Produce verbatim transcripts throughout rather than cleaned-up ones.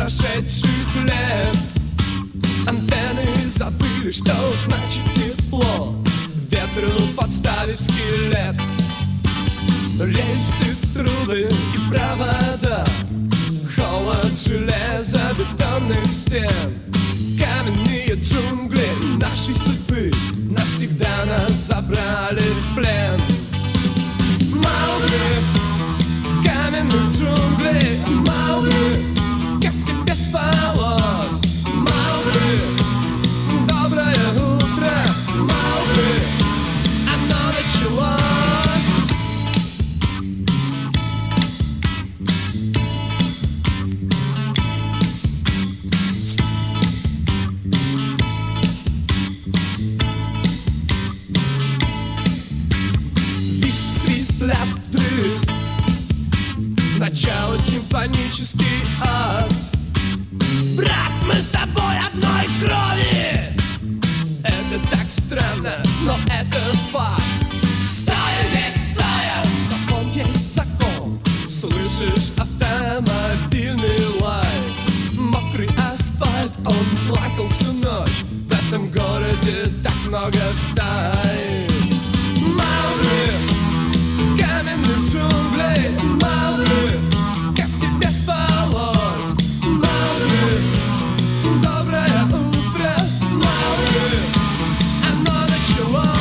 прошедших лет. Антенны забыли, что значит тепло. Ветру подставив скелет. Рельсы, трубы и провода, холод железобетонных стен. Каменные джунгли нашей судьбы навсегда нас забрали в плен. Маугли, каменных джунглей, Маугли, как тебе спалось? Маугли, доброе утро, Маугли, оно началось. Лязг, треск, начало симфонический ад. Брат, мы с тобой одной крови. Это так странно, но это факт. Стая есть стая, закон есть закон. Слышишь автомобильный лай, мокрый асфальт, он плакал всю ночь. В этом городе так много стай. Маугли, каменных джунглей, Маугли, как тебе спалось? Маугли, доброе утро, Маугли, оно началось.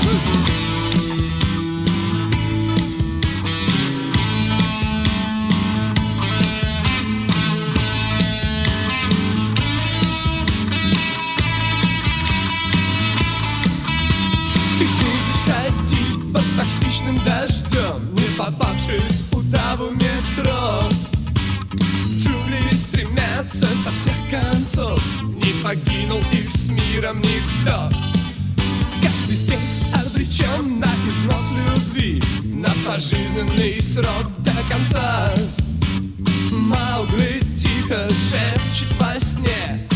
Ты будешь ходить под токсичным дождем, не попавшись удав в метро. Джунгли стремятся со всех концов, не покинул их с миром никто. Каждый здесь обречен на износ любви, на пожизненный срок до конца. Маугли тихо шепчет во сне: